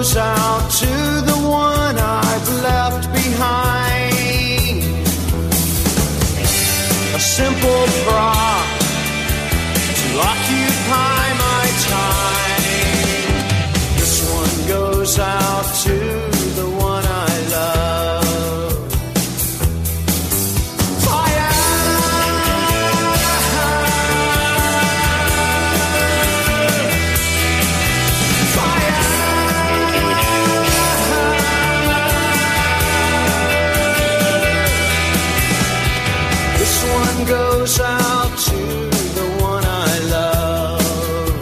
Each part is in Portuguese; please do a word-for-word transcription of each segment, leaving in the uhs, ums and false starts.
goes out to the one I've left behind. A simple prop to occupy my time. This one goes out to the one I love. Fire! Fire! This one goes out to the one I love.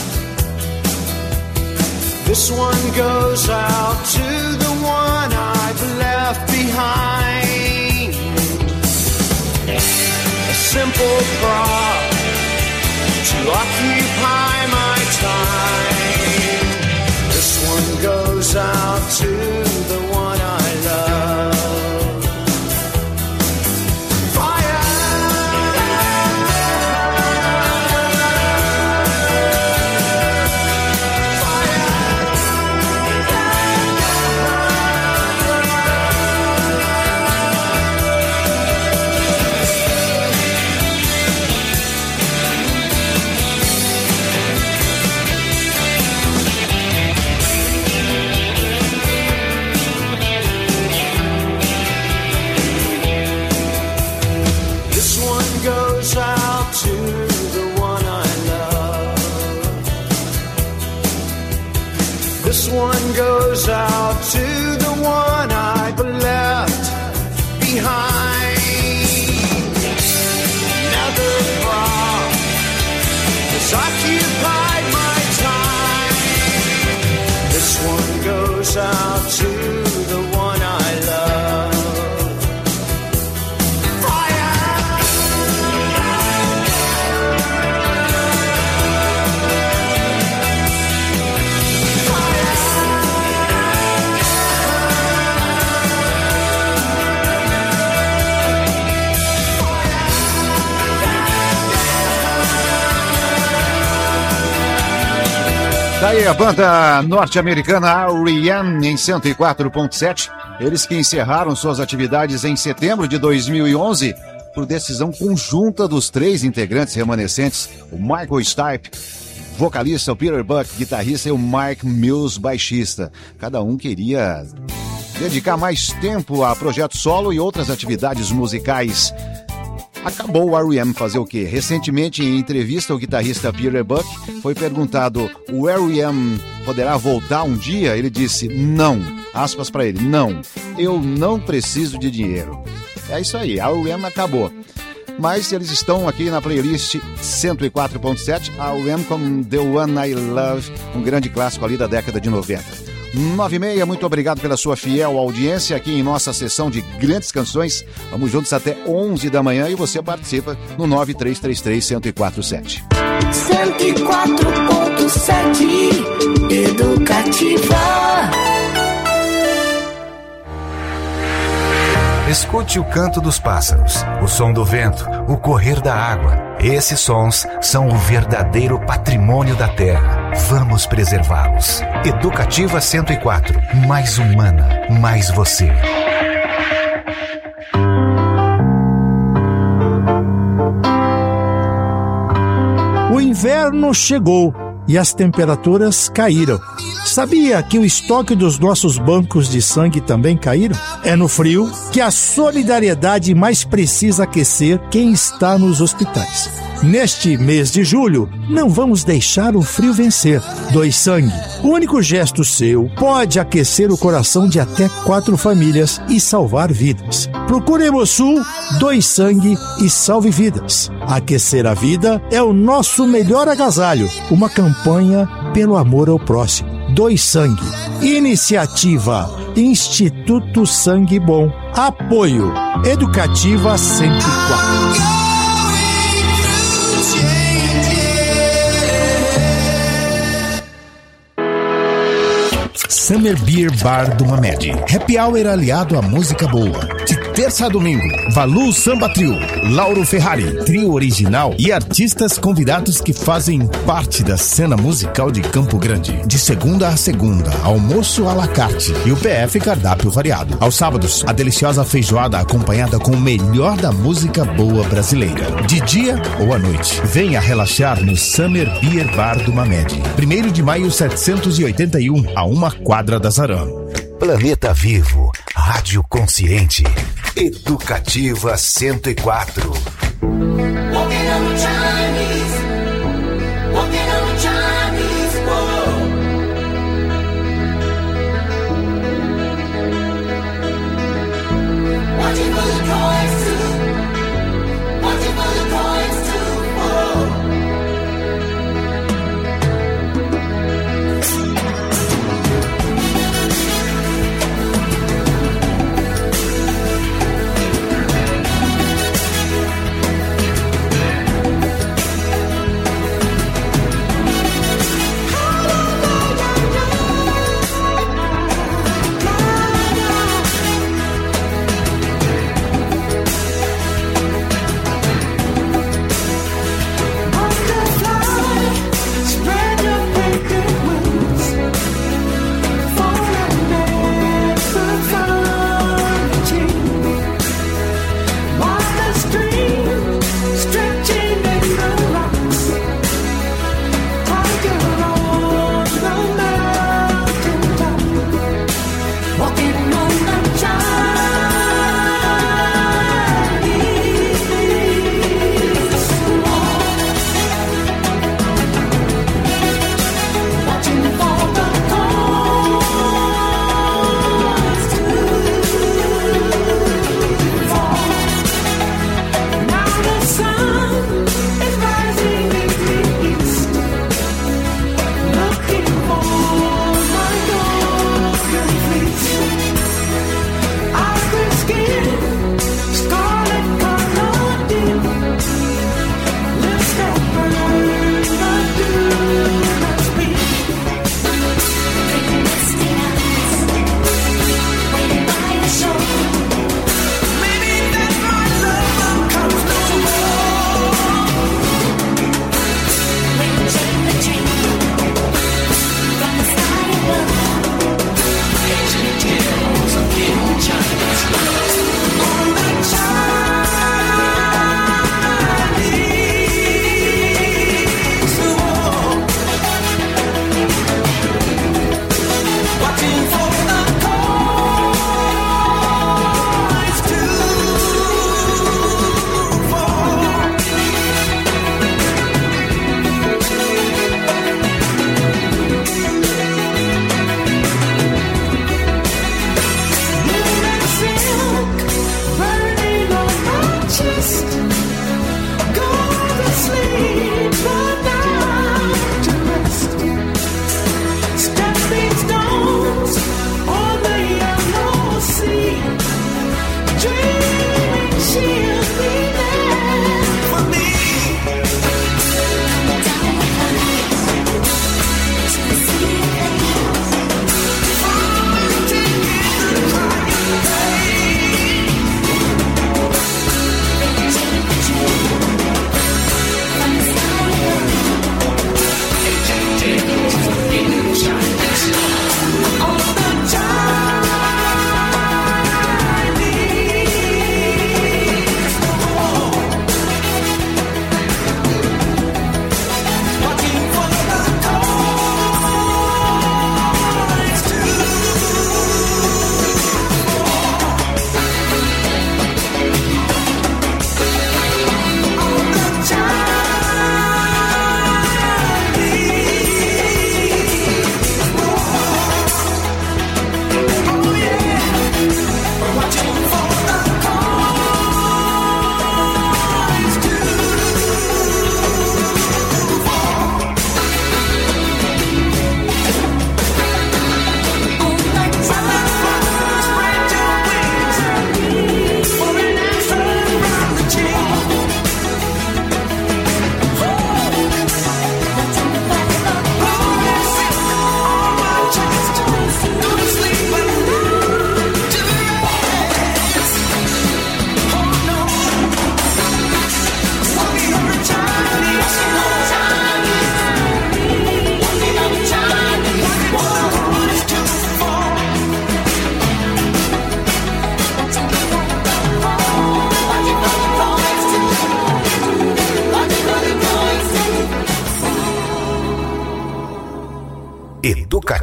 This one goes out to the one I've left behind. A simple prop to occupy my time. This one goes out to the one I love. This one goes out to the one I've left behind. Another prop has occupied my time. This one goes out to the one I love. Daí a banda norte-americana R E M em cento e quatro ponto sete, eles que encerraram suas atividades em setembro de dois mil e onze por decisão conjunta dos três integrantes remanescentes, o Michael Stipe, vocalista, o Peter Buck, guitarrista, e o Mike Mills, baixista. Cada um queria dedicar mais tempo a projeto solo e outras atividades musicais. Acabou o R E M fazer o quê? Recentemente, em entrevista, o guitarrista Peter Buck foi perguntado: o R E M poderá voltar um dia? Ele disse: não. Aspas para ele: não, eu não preciso de dinheiro. É isso aí, a R E M acabou. Mas eles estão aqui na playlist cento e quatro ponto sete, a R E M com The One I Love, um grande clássico ali da década de noventa. nove e meia, muito obrigado pela sua fiel audiência aqui em nossa sessão de grandes canções. Vamos juntos até onze da manhã e você participa no nove três três três, um zero quatro sete. cento e quatro ponto sete Educativa. Escute o canto dos pássaros, o som do vento, o correr da água. Esses sons são o verdadeiro patrimônio da terra. Vamos preservá-los. Educativa cento e quatro. Mais humana, mais você. O inverno chegou e as temperaturas caíram. Sabia que o estoque dos nossos bancos de sangue também caíram? É no frio que a solidariedade mais precisa aquecer quem está nos hospitais. Neste mês de julho, não vamos deixar o frio vencer. Doe sangue. O único gesto seu pode aquecer o coração de até quatro famílias e salvar vidas. Procure Hemosul, doe sangue e salve vidas. Aquecer a vida é o nosso melhor agasalho. Uma campanha pelo amor ao próximo. Doe sangue. Iniciativa Instituto Sangue Bom. Apoio Educativa cento e quatro. Summer Beer Bar do Mamed. Happy Hour aliado à música boa. De terça a domingo, Valu Samba Trio, Lauro Ferrari, trio original e artistas convidados que fazem parte da cena musical de Campo Grande. De segunda a segunda, almoço à la carte e o P F cardápio variado. Aos sábados, a deliciosa feijoada acompanhada com o melhor da música boa brasileira. De dia ou à noite, venha relaxar no Summer Beer Bar do Mamed. primeiro de maio setecentos e oitenta e um, a uma quadra da Zaran. Planeta Vivo, Rádio Consciente, Educativa cento e quatro.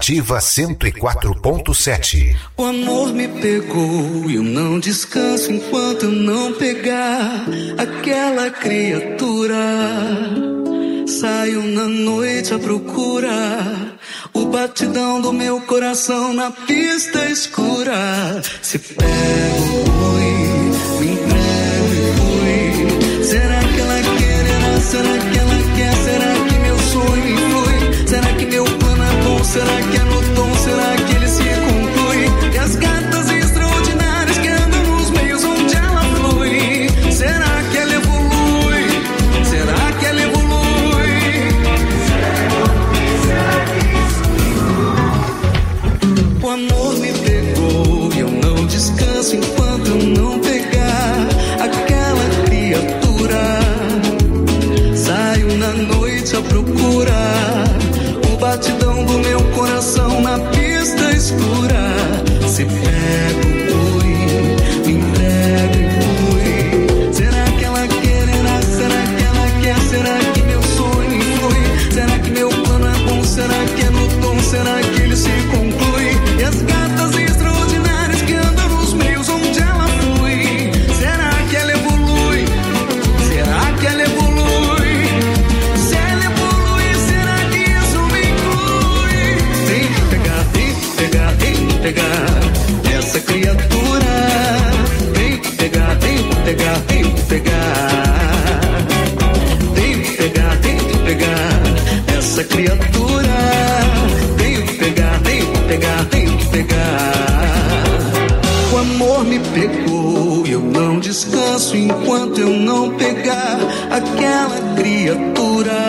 Educativa cento e quatro ponto sete. O amor me pegou e eu não descanso enquanto eu não pegar aquela criatura. Saio na noite à procura, o batidão do meu coração na pista escura. Se pego, fui, me entrego e fui. Será que ela quererá? Será que ela quer? Será que meu sonho influi? Será que meu plano é bom? Será que é no tom? Será que ele se conclui? E as gatas extraordinárias que andam nos meios onde ela flui. Será que ela evolui? Será que ela evolui? O amor me pegou e eu não descanso enquanto eu não pegar aquela criatura. Saio na noite à procura, o batidão do meu coração na pista escura. Se pego, fui, me entrego e fui. Será que ela quererá? Será que ela quer? Será que meu sonho influi? Será que meu plano é bom? Será que é no tom? Será que ele se conclui? E as gatas extraordinárias que andam nos meios onde ela flui. Será que ela evolui? Será que ela evolui? Se ela evolui, será que isso me inclui? Tem que pegar, tem que pegar, tem que pegar essa criatura. Tem que pegar, tem que pegar, tem que pegar. Tem que pegar, tem que pegar essa criatura. Tem que pegar, tem que pegar, tem que pegar. O amor me pegou e eu não descanso enquanto eu não pegar aquela criatura.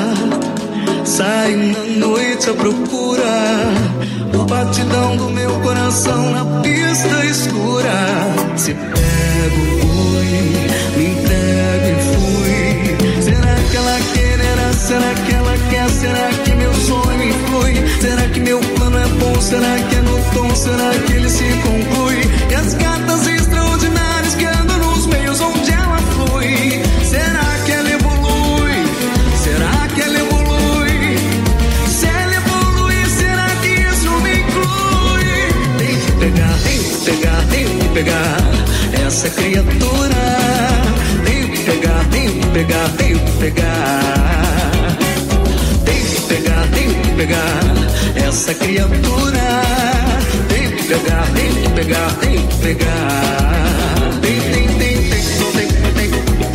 Saio na noite à procura, o batidão do meu coração na pista escura. Se pego, fui, me entrego e fui. Será que ela quererá? Será que ela quer? Será que meu sonho influi? Será que meu plano é bom? Será que é no tom? Será que ele se conclui? E as gatas extraordinárias que andam nos meios onde ela flui. Será que ela evolui? Será que ela evolui? Se ela evolui, será que isso me inclui? Tem que pegar, tem que pegar, tem que pegar essa criatura. Tem que pegar, tem que pegar, tem que pegar. Tem que pegar, tem que pegar essa criatura. Tem que pegar, tem que pegar, tem que pegar. Tem, tem, tem, tem, tem, tem, tem,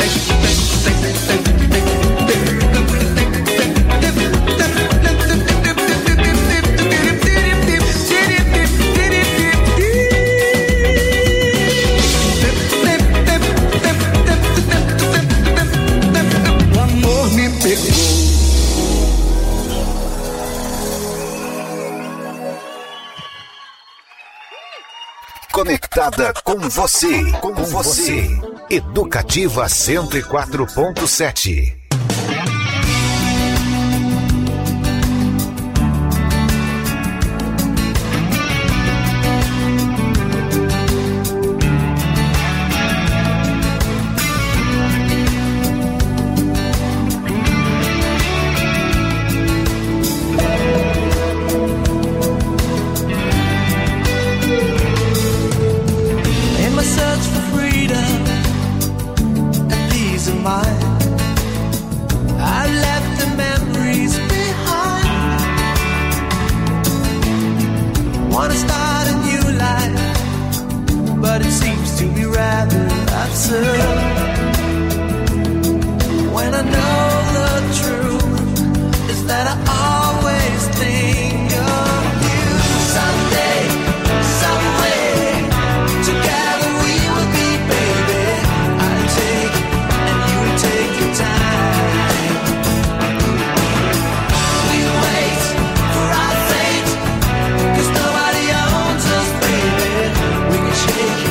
o amor me pegou. Conectada com você, com você. Educativa cento e quatro ponto sete.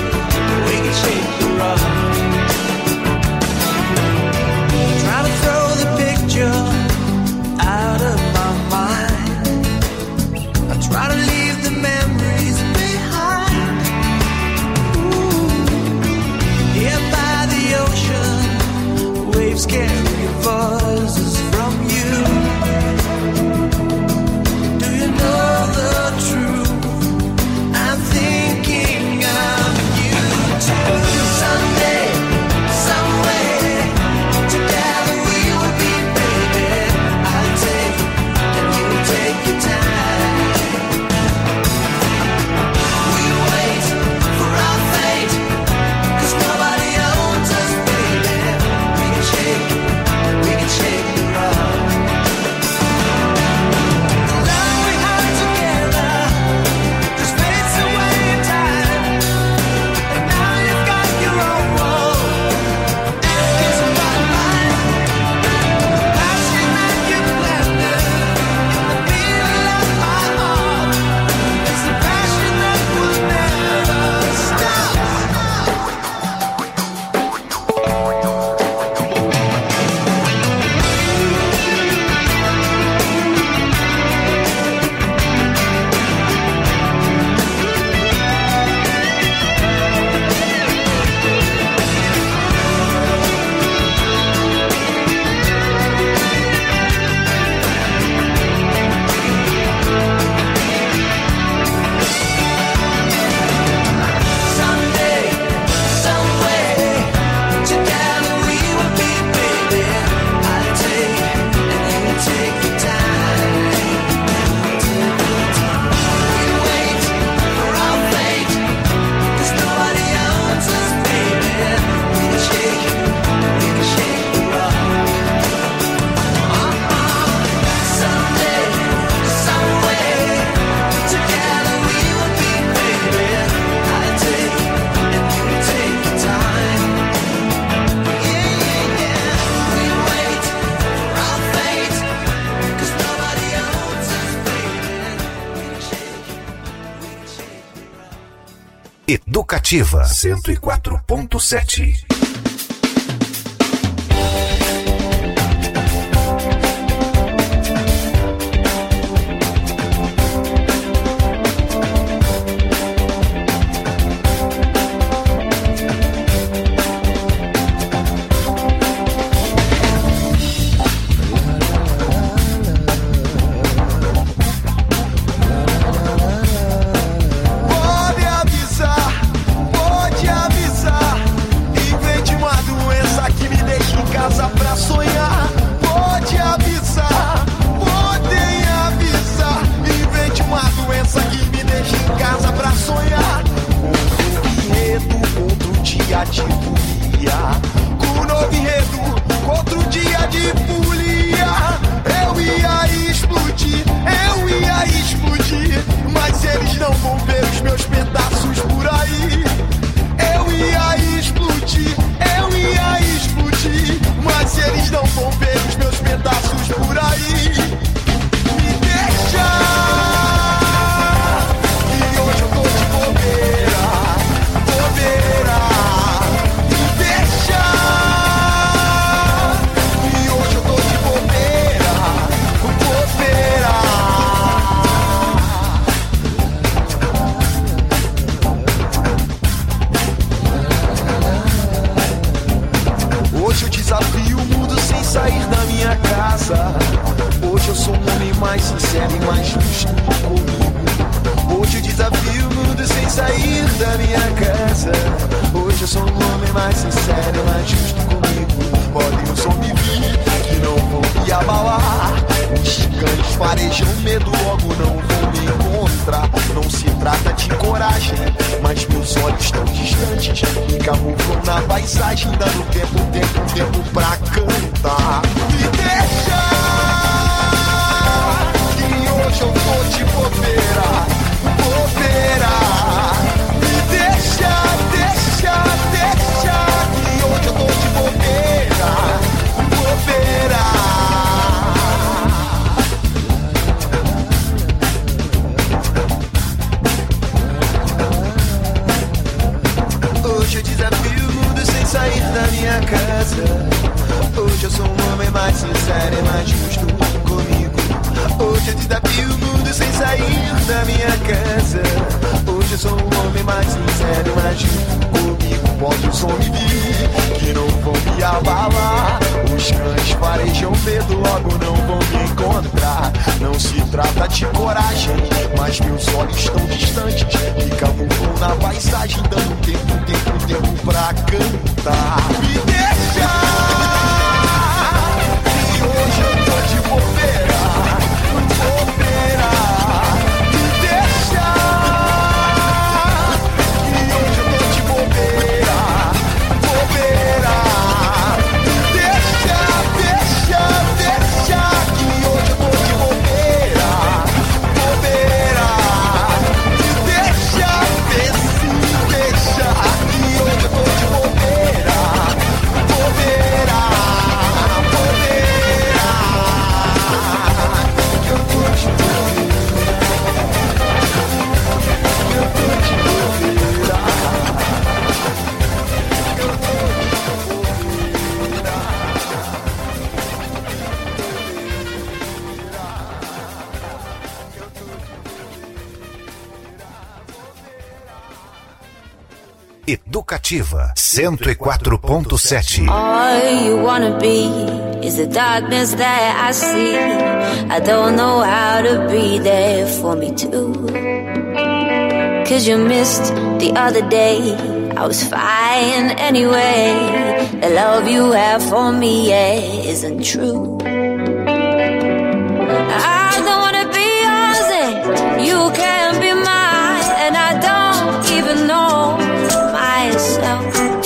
Try to throw Educativa cento e quatro ponto sete. Educativa cento e quatro ponto sete. All you wanna be is the darkness that I see. I don't know how to be there for me too. Cause you missed the other day. I was fine anyway. The love you have for me, yeah, isn't true. I don't wanna be yours and you can't be mine. And I don't even know myself.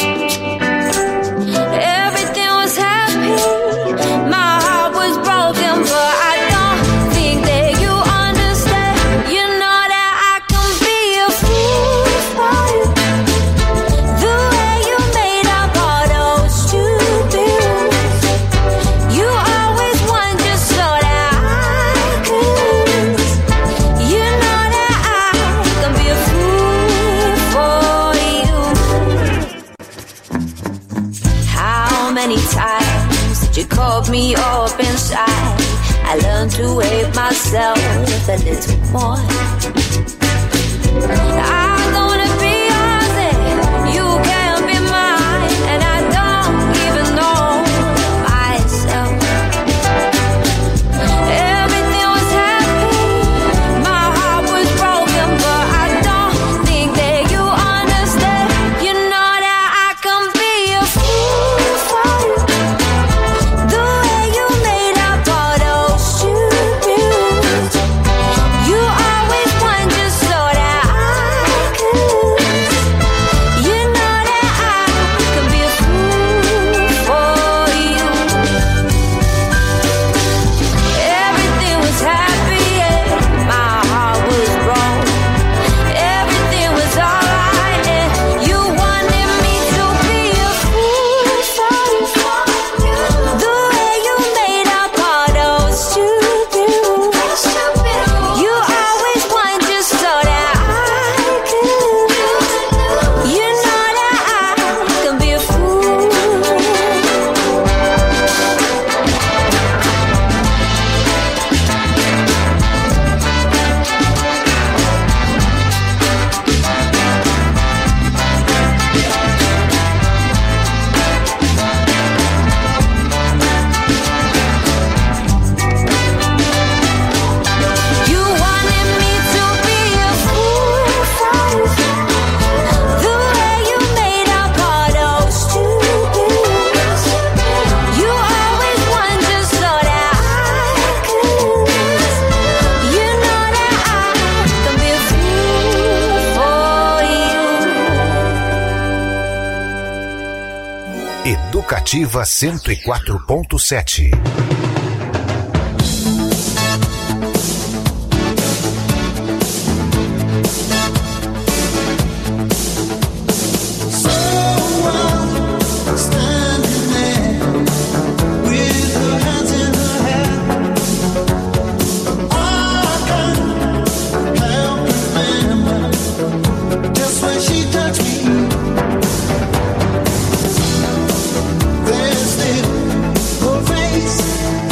Everything was happy, my heart was broken, but I don't think that you understand. You know that I can be a fool for you. The way you made up all those stupid rules. You are You called me up inside. I learned to hate myself a little more. I'm gonna be yours and you can't be mine, and I don't even know myself. Everything was happy, my heart was broken, but I don't think that you understand. You know that I can be a fool for you, the way you made up all those shoes. You always want just so that I could. You know that I can be a fool for you. Everything was happy, yeah, my heart was broke. Everything was alright, and you wanted me to be a fool for you, the way you made up all those shoes. You always want just so that I could. You know that I can be a fool. You wanted me to be a fool for you, the way you made up all those shoes. You always want just so that I could. You know that I can be a fool for you. Educativa cento e quatro ponto sete. Standing there with her hands in her hair, I can't help remember just when she touched me. There's still her face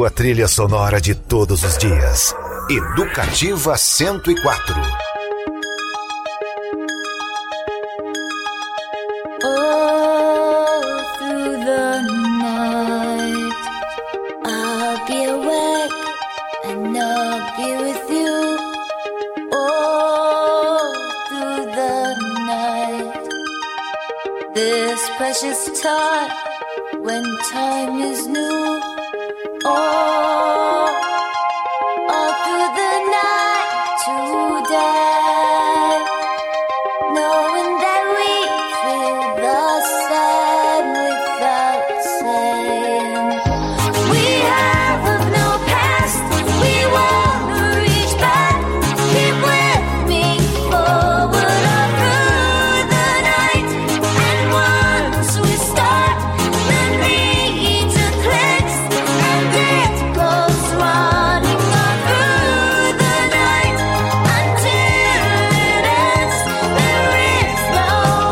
sua trilha sonora de todos os dias. Educativa cento e quatro. Precious time when time is new. Oh, all through the night today, knowing that we feel the same without saying. We have of no past, we won't reach back. Keep with me forward or through the night, and once we start, the need to clicks, and it goes running on through the night until it ends. There is no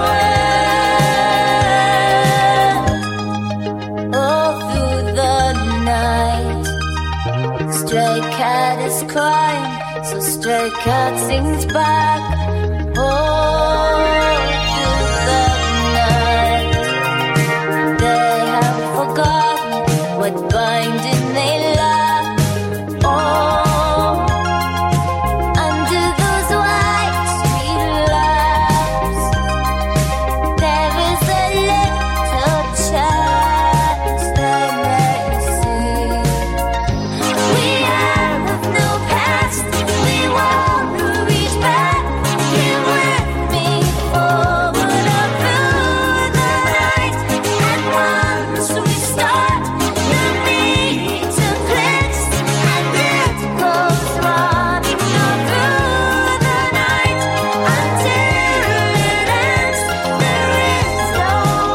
end. All through the night, stray cat is crying, so stray cat sings back. Oh, through the night, they have forgotten what binding they lack. Oh, under those white street lamps, there is a little chance they may see. We have of no past, we won't reach back. Here with me forward or through the night, and once we start, the need to clicks, and it goes running on through the night until it ends. There is no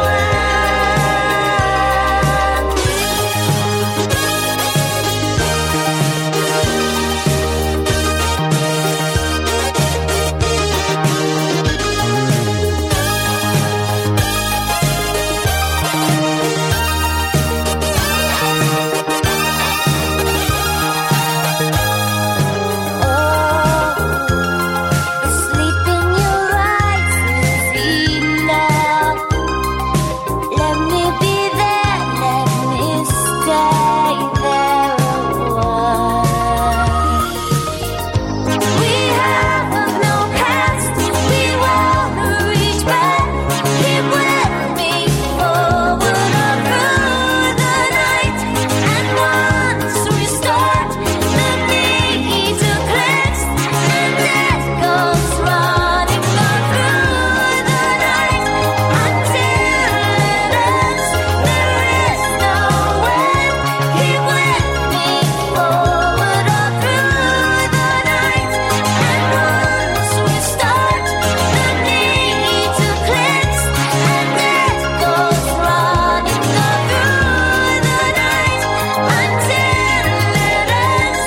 the sleep in your eyes is enough. Let me be there, let me stay there a while. We have of no past, we won't reach back. Keep with me forward or through the night, and once we start, the need to clicks, and it goes running on through the night until it ends. There is no end. Keep with me forward or through the night, and once we start, the need to clicks, and it goes running on through the night until it ends.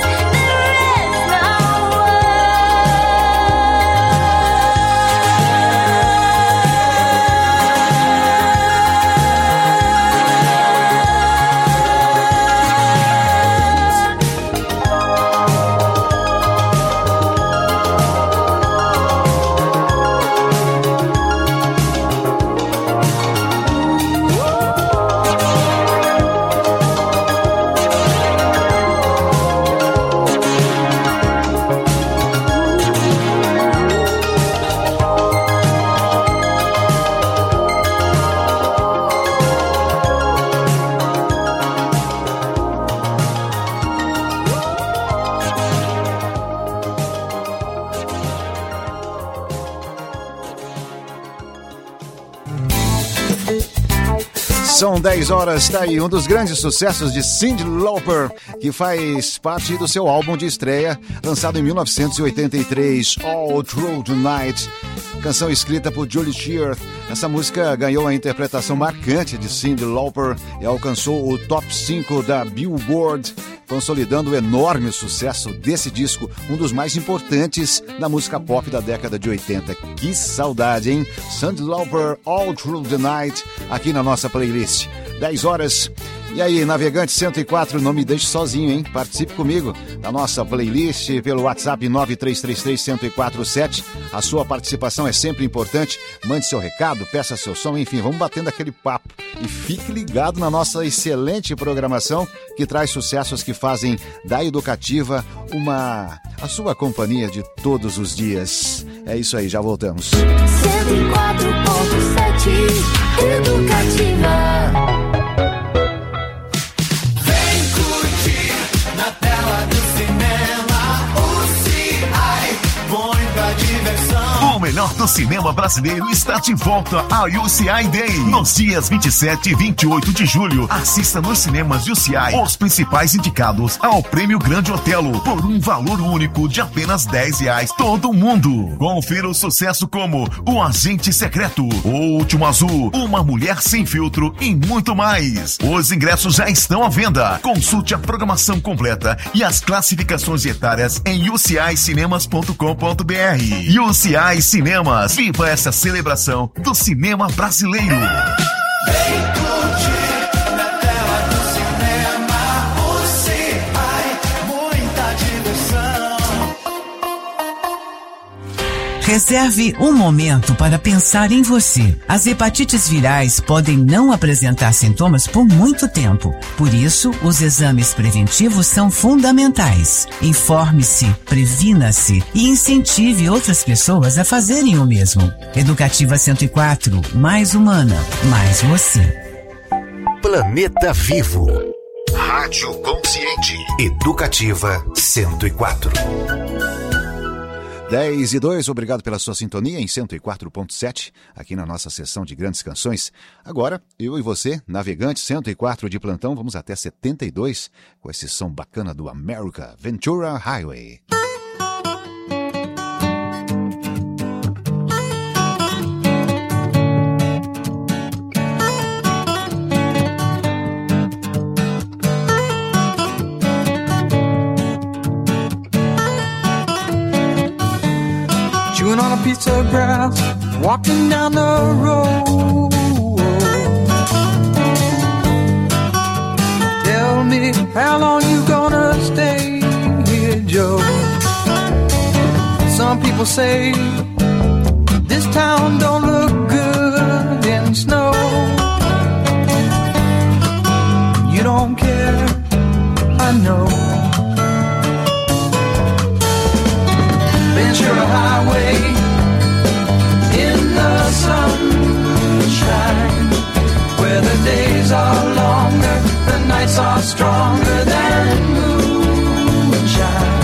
São dez horas, tá aí um dos grandes sucessos de Cyndi Lauper, que faz parte do seu álbum de estreia, lançado em mil novecentos e oitenta e três, All Through the Night. Canção escrita por Julie Shear. Essa música ganhou a interpretação marcante de Cyndi Lauper e alcançou o top cinco da Billboard, consolidando o enorme sucesso desse disco, um dos mais importantes da música pop da década de oitenta. Que saudade, hein? Cyndi Lauper, All Through the Night, aqui na nossa playlist. dez horas E aí, Navegante cento e quatro, não me deixe sozinho, hein? Participe comigo da nossa playlist pelo WhatsApp nove três três três, um zero quatro sete. A sua participação é sempre importante. Mande seu recado, peça seu som, enfim, vamos batendo aquele papo. E fique ligado na nossa excelente programação que traz sucessos que fazem da Educativa uma a sua companhia de todos os dias. É isso aí, já voltamos. cento e quatro ponto sete Educativa. O melhor do cinema brasileiro está de volta ao U C I Day. Nos dias vinte e sete e vinte e oito de julho, assista nos cinemas U C I os principais indicados ao Prêmio Grande Otelo por um valor único de apenas dez reais todo mundo. Confira o sucesso como O Agente Secreto, O Último Azul, Uma Mulher Sem Filtro e muito mais. Os ingressos já estão à venda. Consulte a programação completa e as classificações etárias em u c i cinemas ponto com ponto b r. U C I Cinemas, viva essa celebração do cinema brasileiro. Vem curtir na tela do cinema, U C I, muita diversão. Reserve um momento para pensar em você. As hepatites virais podem não apresentar sintomas por muito tempo. Por isso, os exames preventivos são fundamentais. Informe-se, previna-se e incentive outras pessoas a fazerem o mesmo. Educativa cento e quatro, mais humana, mais você. Planeta Vivo. Rádio Consciente. Educativa cento e quatro. dez e dois, obrigado pela sua sintonia em cento e quatro ponto sete, aqui na nossa sessão de grandes canções. Agora, eu e você, Navegante cento e quatro de plantão, vamos até setenta e dois, com esse som bacana do America Ventura Highway. Chewing on a piece of grass, walking down the road. Tell me, how long you gonna stay here, Joe? Some people say this town don't look good in snow. You don't care, I know. Ventura Highway in the sunshine, where the days are longer, the nights are stronger than moonshine.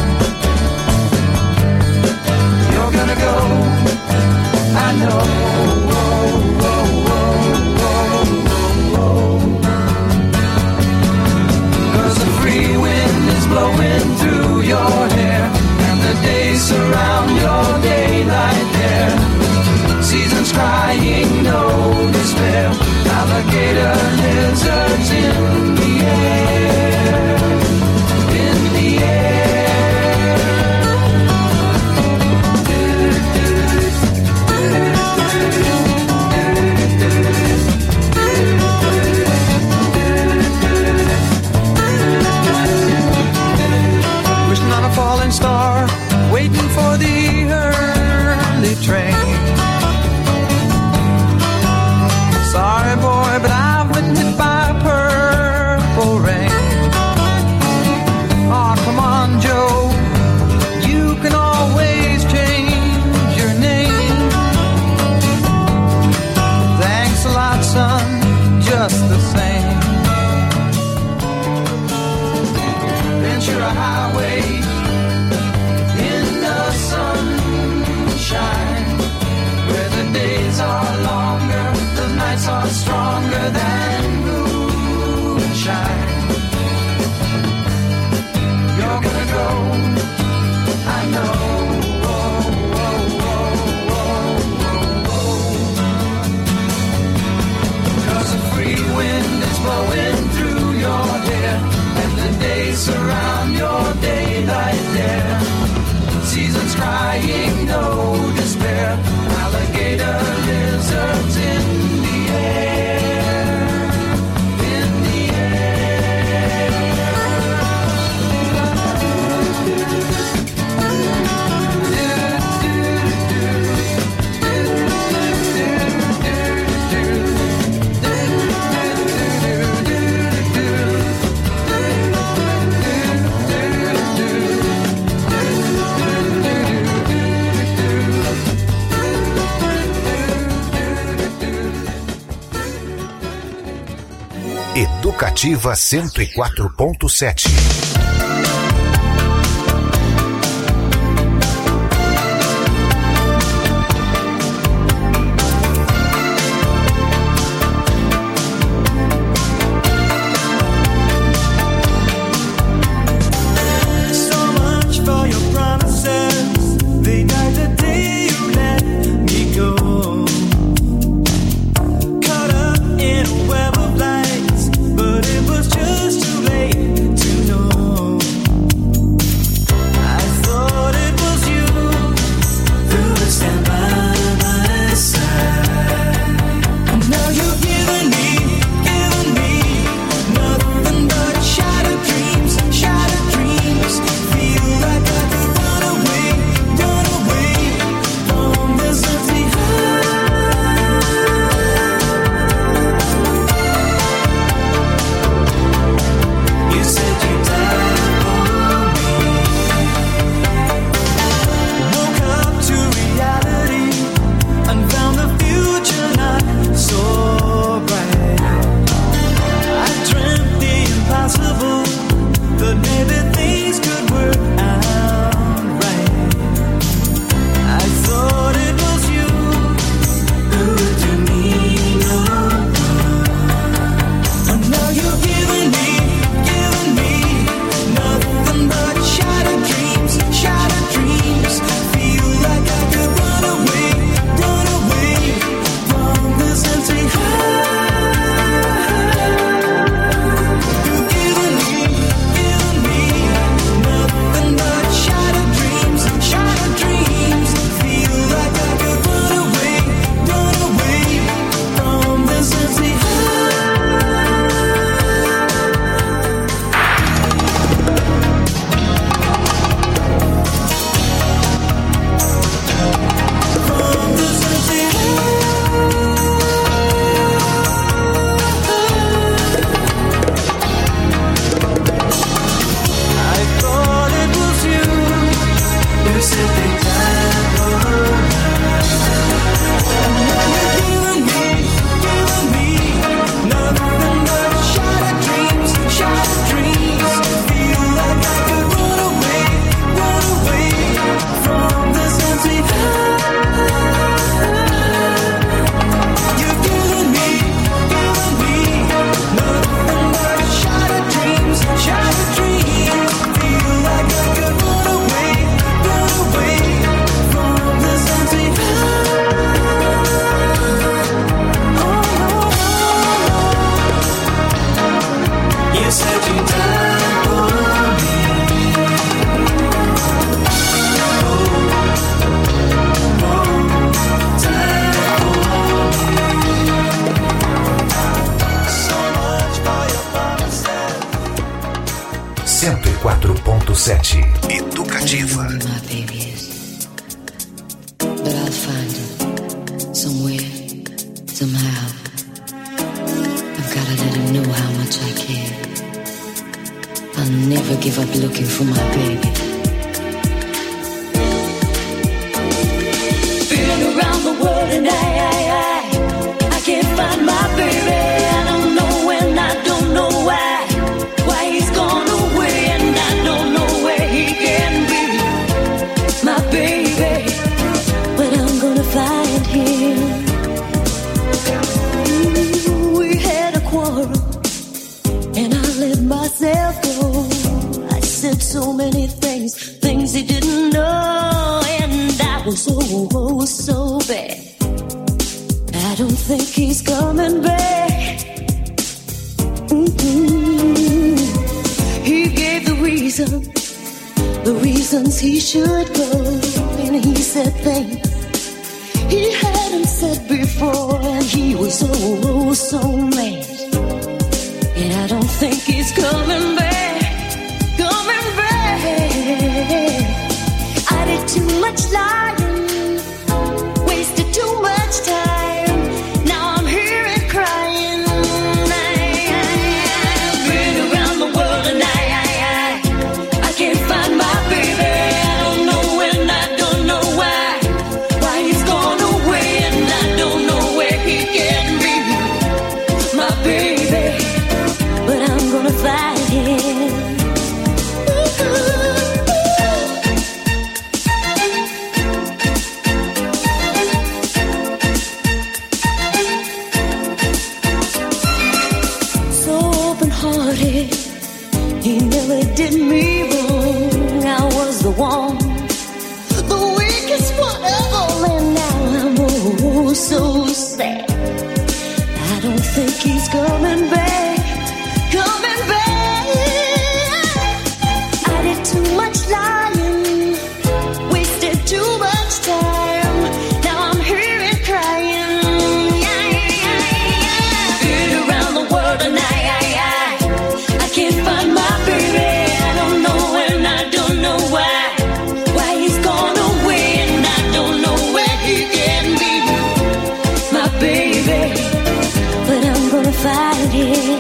You're gonna go, I know. Oh, oh, oh, oh, oh. 'Cause the free wind is blowing through your hair, the days surround your daylight there. Seasons crying, no despair. Alligator lizards in the air, in the air. Wishing on a falling star, waiting for the early train. Sorry boy, but I've been hit by purple rain. Oh, come on, Joe, you can always change your name. Thanks a lot, son, just the same. Ventura Highway in the sunshine, where the days are longer, the nights are stronger than moonshine. You're gonna go, I know. Oh, oh, oh, oh, oh. 'Cause the free wind is blowing through your hair, and the days surround your daylight there. Seasons crying, no despair. Alligator lizards in the air, in the air. Educativa cento e quatro ponto sete. cento e quatro ponto sete. Educativa. But I'll find him somewhere, somehow. I've gotta let him know how much I care. I'll never give up looking for my baby. Been around the world and I, I, I, I can't find my baby. I don't know when, I don't know why. Why he's gone away and I don't know where he can be. My baby, but I'm gonna find him. Ooh, we had a quarrel and I let myself go. I said so many things, things he didn't know, and I was oh, oh so bad. I don't think he's coming back. Mm-hmm. He gave the reason, the reasons he should go, and he said things he hadn't said before, and he was oh, oh so mad. And I don't think he's coming back, coming back. I did too much lying, wasted too much time. Now I'm here and crying. I've been around the world and I, I, I, I can't find my baby. I don't know when, I don't know why. Why he's gone away and I don't know where he can be. My baby, but I too much lying, wasted too much time. Now I'm here and crying. Yeah, yeah, yeah. Been around the world and I, I, I, I can't find my baby. I don't know and I don't know why. Why he's gone away and I don't know where he can be. My baby, but I'm gonna find him.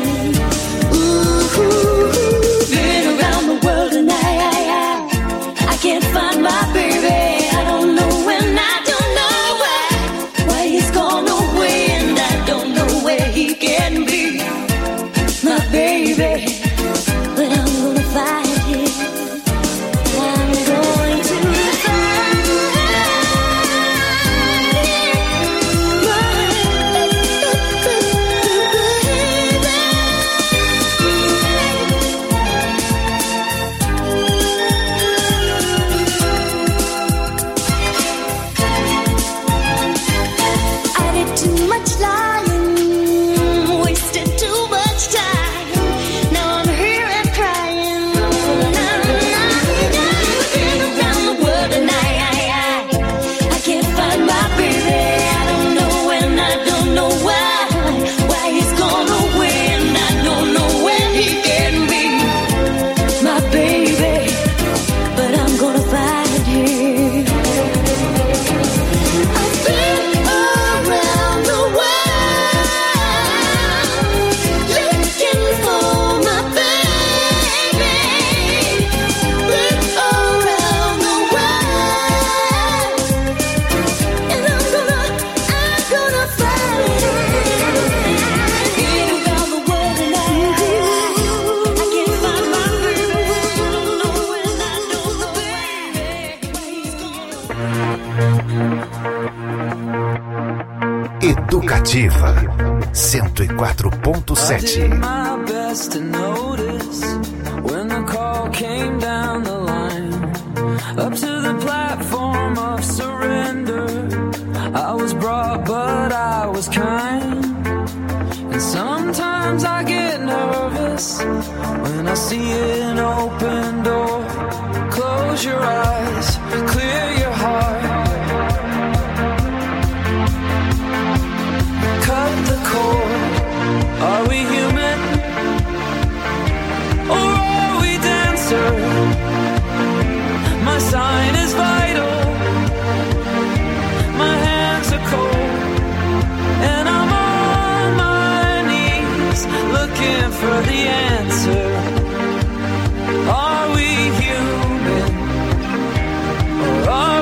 Been around the world and I, I, I, I can't find my baby. I don't know when, I don't know why. Why he's gone away and I don't know where he can be. My baby, but I'm gonna find him. I'm going to find Educativa cento e quatro ponto sete. I did my best to notice when the call came down the line, up to the platform of surrender. I was brought, but I was kind. And sometimes I get nervous when I see an open door. Close your eyes, clear your heart. Cut the cord. Are we human? Or are we dancer? My sign is vital. My hands are cold. And I'm on my knees looking for the answer. Are we human? Or are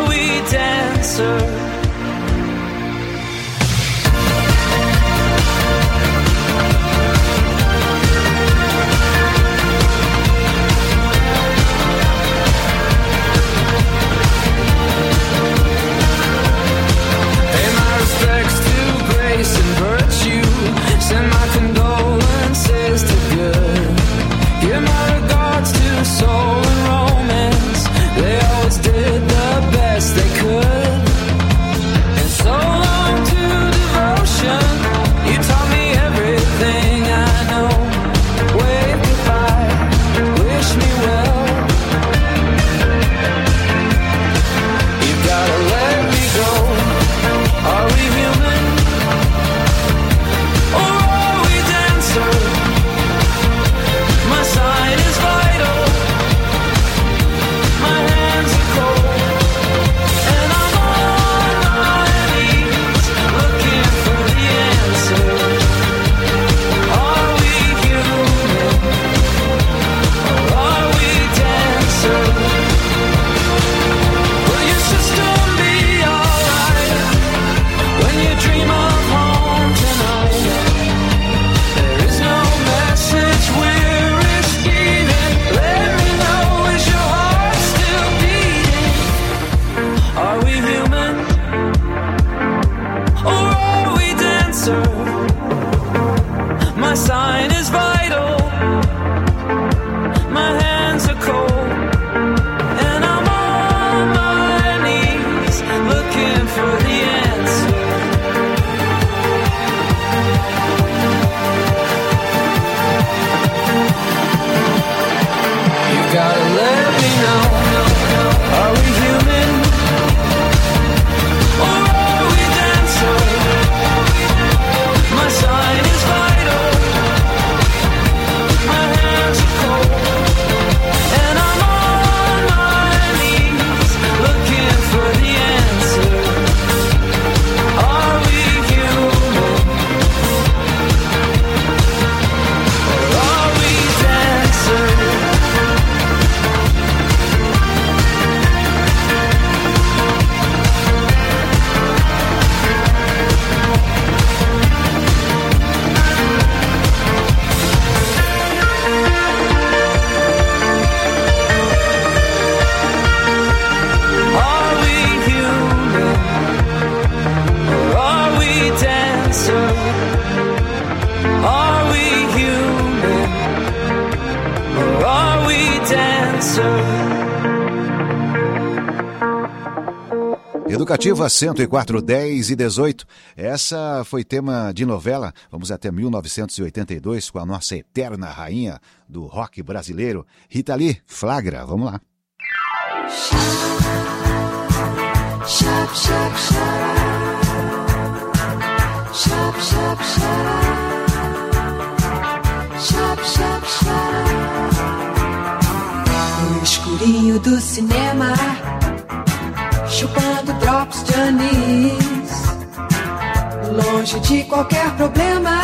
me now. Are we human? Or are we dancer? My sign is vital. My hands are cold. And I'm on my knees looking for the answer. Are we human? Or are we dancer? Are we human? Or are we dancer? Are we human? Or are we dancer? Educativa cento e quatro, dez e dezoito. Essa foi tema de novela. Vamos até mil novecentos e oitenta e dois com a nossa eterna rainha do rock brasileiro, Rita Lee. Flagra, vamos lá. Shop, shop, shop. Shop, shop, shop. Shop, shop, shop. No escurinho do cinema, chupando drops de anis, longe de qualquer problema,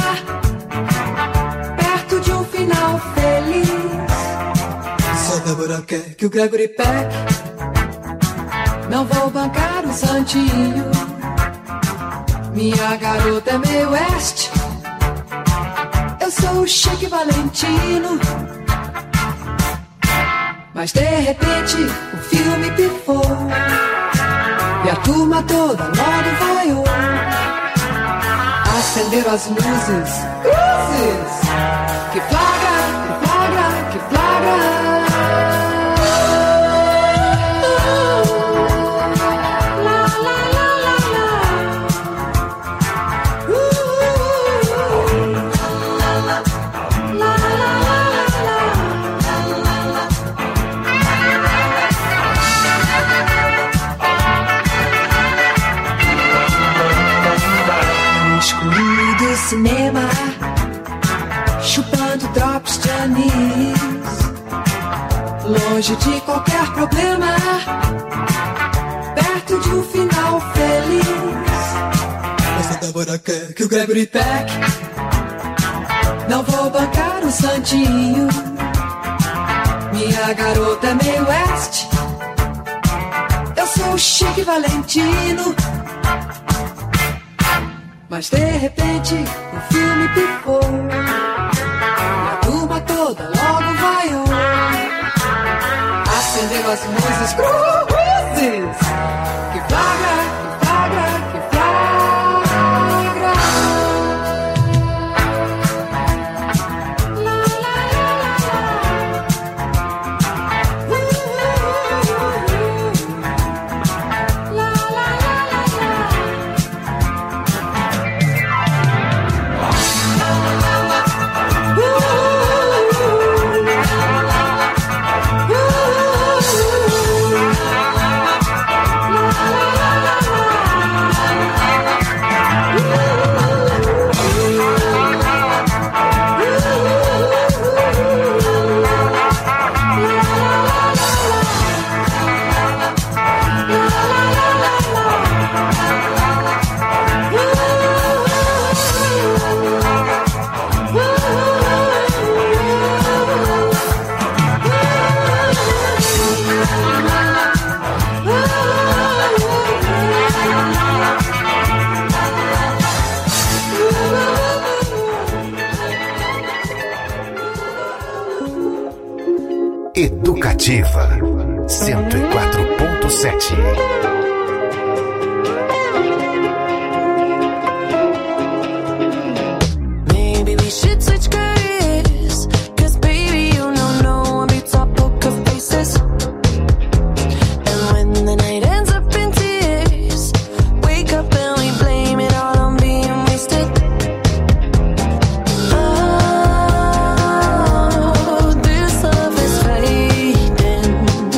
perto de um final feliz. Só Débora quer que o Gregory Peck, não vou bancar o santinho. Minha garota é meio oeste, eu sou o Chique Valentino. Mas de repente o filme pifou e a turma toda logo vaiou. Acenderam as luzes, cruzes, que flagra, que flagra, que flagra. Cinema, chupando drops de anis, longe de qualquer problema, perto de um final feliz. Mas a Débora quer que o Gregory Peck, não vou bancar o santinho. Minha garota é meio oeste, eu sou o Chique Valentino. Mas de repente o filme pifou e a turma toda logo vaiou. Acenderam as luzes, cruzes, que flagra, que flagra, que flagra. La, la, la, la, la. Uh, la, la, la, la, la. Educativa cento e quatro ponto sete. Maybe we should switch careers, 'cause baby you know no one beats our poker faces. And when the night ends up in tears, wake up and we blame it all on being wasted. Oh, this love is fading.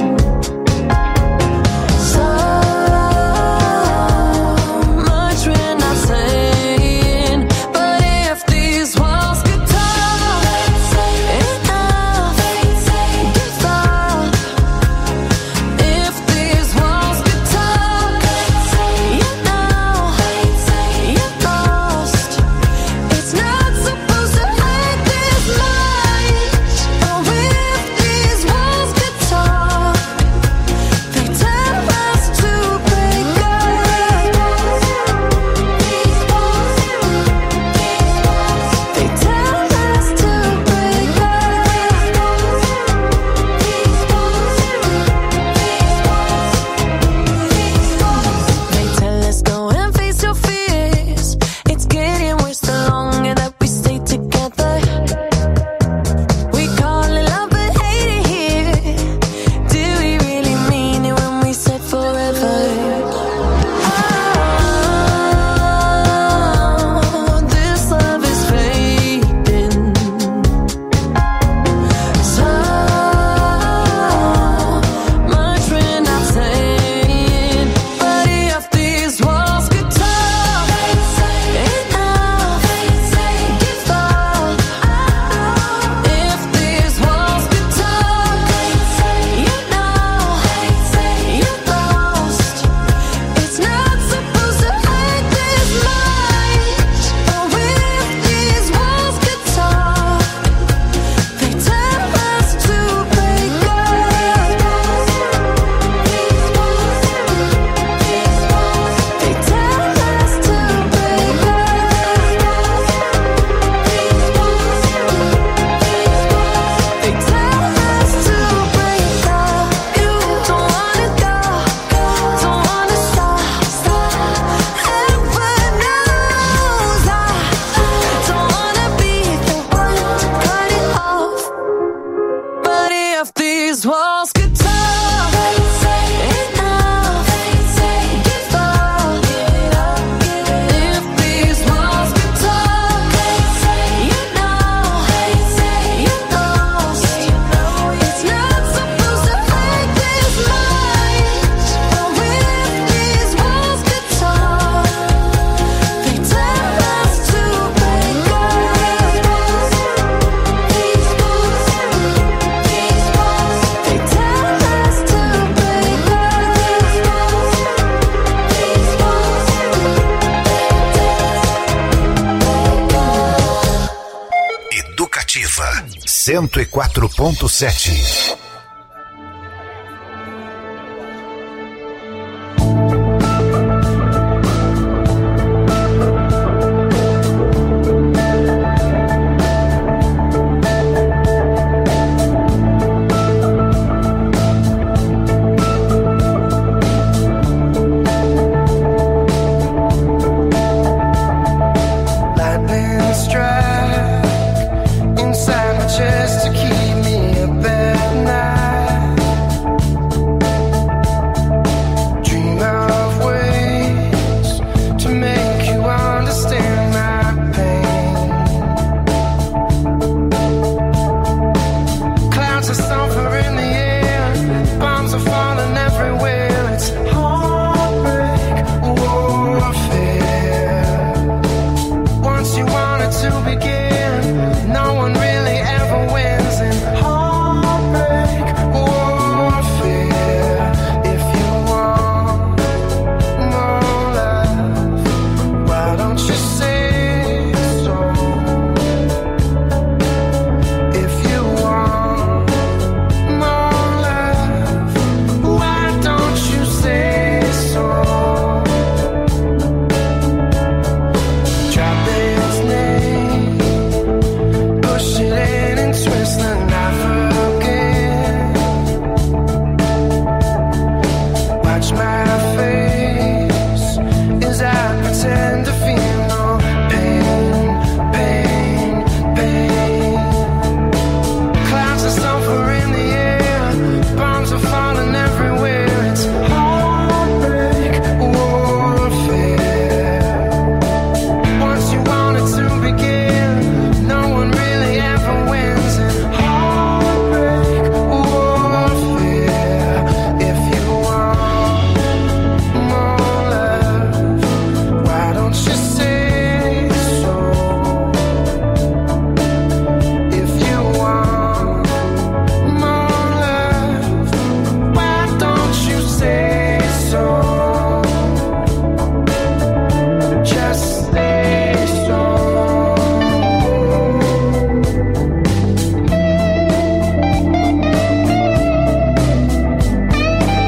cento e quatro ponto sete.